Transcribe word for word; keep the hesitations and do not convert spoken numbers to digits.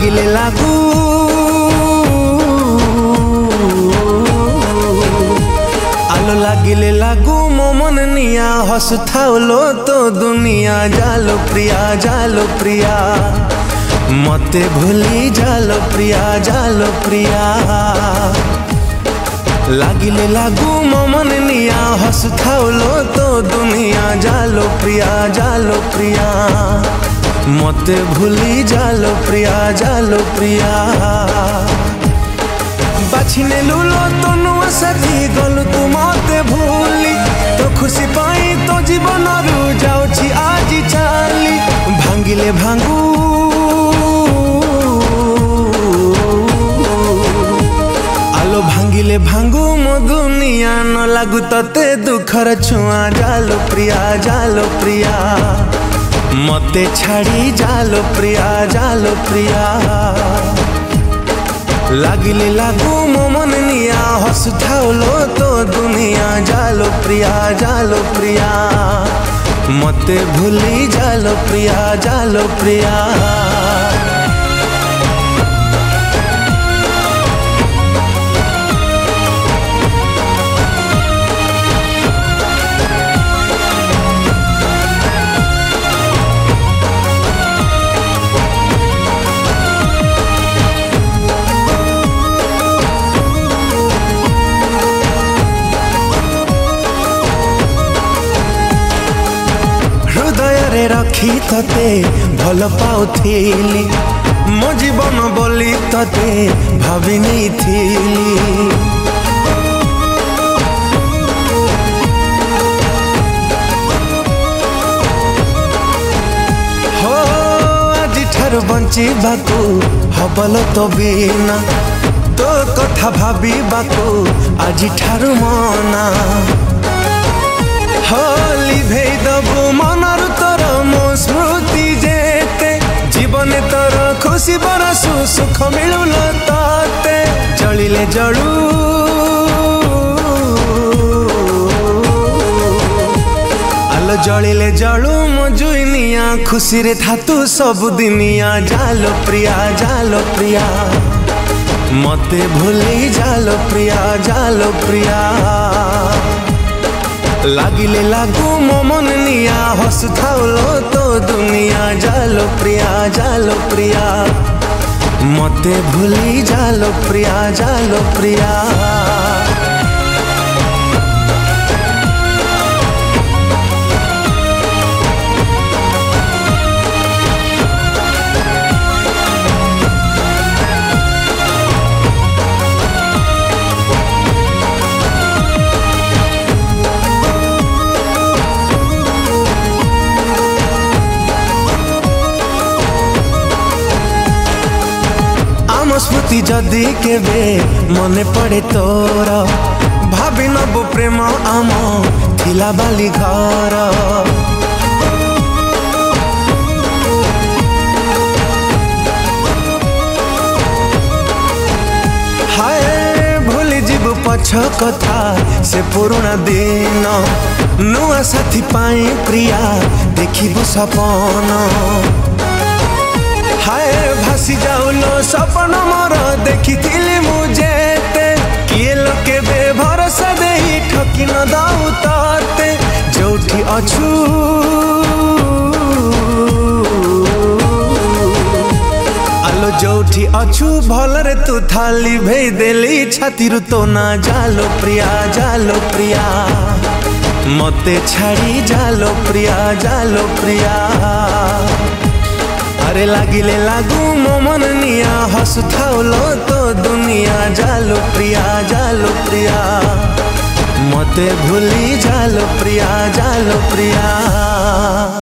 लागिले लागू आलो लागिले लागू मो मन निया हसुथाओलो तो दुनिया जालो प्रिया जालो प्रिया मते भूली जालो प्रिया जालो प्रिया लागिले लागू मो मन निया हसुथाओलो तो दुनिया जालो प्रिया जालो प्रिया मते भूली जालो प्रिया जालो प्रिया बाछिने लुलो तो नुआ साथी गलु तू मते भूली तो खुशी पाई तो जीवन रु जाउछि आज चाली भांगिले भांगू आलो भांगिले भांगू मो दुनिया न लागू तते दुखर छुआ जालो प्रिया जालो प्रिया मते छाड़ी जालो प्रिया जालो प्रिया लागिले लागू मो मन निया हसुथाओलो तो दुनिया जालो प्रिया जालो प्रिया मते भूली जालो प्रिया जालो प्रिया रखी तते भल पाउथिली मो जीवन बोली तते भाभी नहीं थीली हो आज ठार बंची बाकू हबल तो बिना तो कथा भाभी बाकू आज ठार मना होली भेद दबु मनर तोर मो स्मृति जेते जीवन तोर खुशी बरसु सुख मिलुल ताते जलिले जलू आलो जलिले जलू मो जुइनिया खुशी रे थातु सब दिनिया जालो प्रिया जालो प्रिया मते भूली जालो प्रिया जालो प्रिया लागिले लागू मो मन निया हसुथाओलो तो दुनिया जालो प्रिया जालो प्रिया मते भूली जालो प्रिया जालो प्रिया स्मृति जदि केबे मने पड़े तोर भाभी नबु प्रेम आम थिला बाली घर हाय भूली जीव पछ कथा से पुराना दिन नुआ साथी पाई प्रिया देखिबु सपन हाय भासी जाऊलो सपन मोर देखी मुझे किए लोके बे भरोसा देही ठकी न दाऊ ताते जोठी अछु आलो जोठी अछु भलरे तू थाली भेई देली छाती रु तो ना जालो प्रिया जालो प्रिया मते छाड़ी जालो प्रिया जालो प्रिया अरे लागिले लागू मो मन निया हसुथाओलो तो दुनिया जालो प्रिया जालो प्रिया मते भूली जालो प्रिया जालो प्रिया।